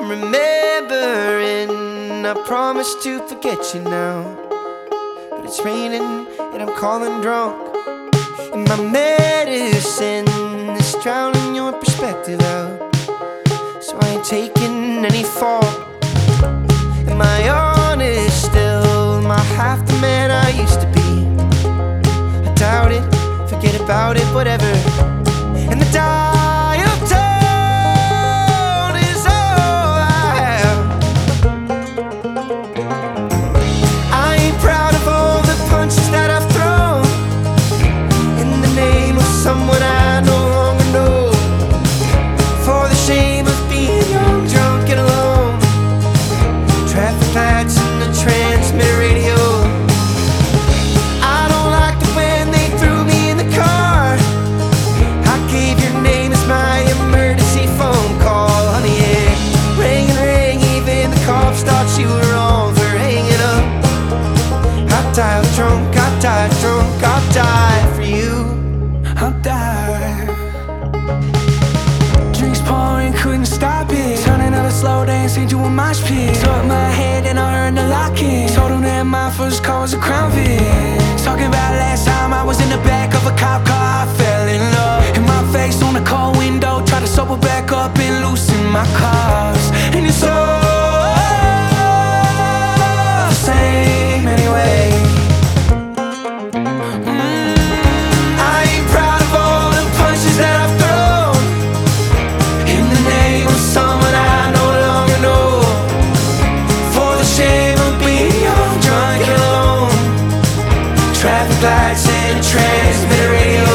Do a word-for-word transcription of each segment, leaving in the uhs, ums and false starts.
I'm remembering, I promise to forget you now, but it's raining and I'm calling drunk, and my medicine is drowning your perspective out, so I ain't taking any fault. Am I honest still? Am I half the man I used to be? I doubt it, forget about it, whatever. And the dial tone is all I have. I ain't proud of all the punches that I've thrown in the name of someone I no longer know, for the shame of being young, drunk and alone. Traffic lights and the transmitter radio. I don't like the when they threw me in the car. I gave your name as my emergency phone call. Honey, it rang and rang, even the cops thought you were wrong for hanging up. I died drunk, I died drunk, I'll die for you. I'll die. Drinks pouring, couldn't stop it. Turning out a slow dance into a mosh pit. Took my head and I heard the lock-in. Told him that my first car was a Crown Vic. Talking about last time I was in the back of a cop car, I fell in love. And my face on the car window, tried to sober back up and loosen my cars. And it's all the same anyway. Traffic lights and transmitter radio.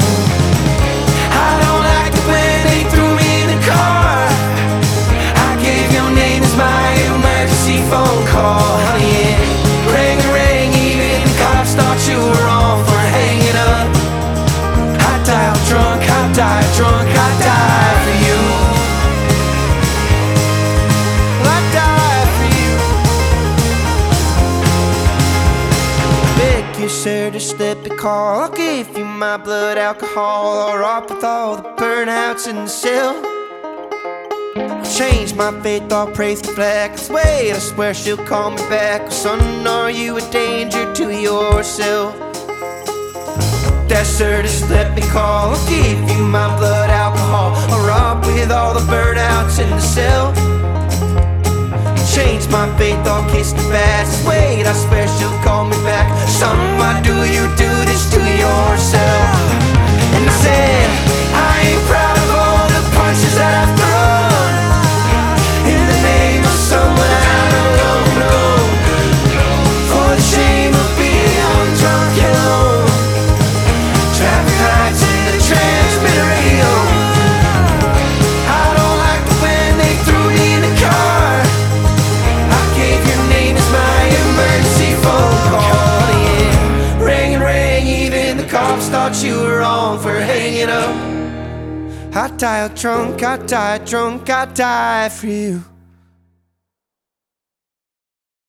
I don't like it when they threw me in the car. I gave your name as my emergency phone call. Honey, it rang and rang, even the cops thought you were wrong for hanging up. I died drunk, I died drunk, I died for you. Well, I died for you. Beg you, sir, to slip a call. I'll give you my blood alcohol, or up with all the burnouts in the cell. I'll change my faith, I'll praise the flag. Cause wait, I swear she'll call me back. Oh, son, are you a danger to yourself? That sir, just let me call. I'll give you my blood alcohol, or up with all the burnouts in the cell. Change my faith, I'll kiss the past. Wait, I swear she'll call me back. Son, why do you do this to yourself? And I said, I ain't proud of all the punches that I've thrown in the name of someone I don't know, for the shame of being young, drunk and alone. Traffic lights and the transmitter radio. I don't like the when they threw me in the car. I gave your name as my emergency phone call. Yeah, rang and rang, even the cops thought you were wrong for hanging up. I died drunk, I died drunk, I died for you.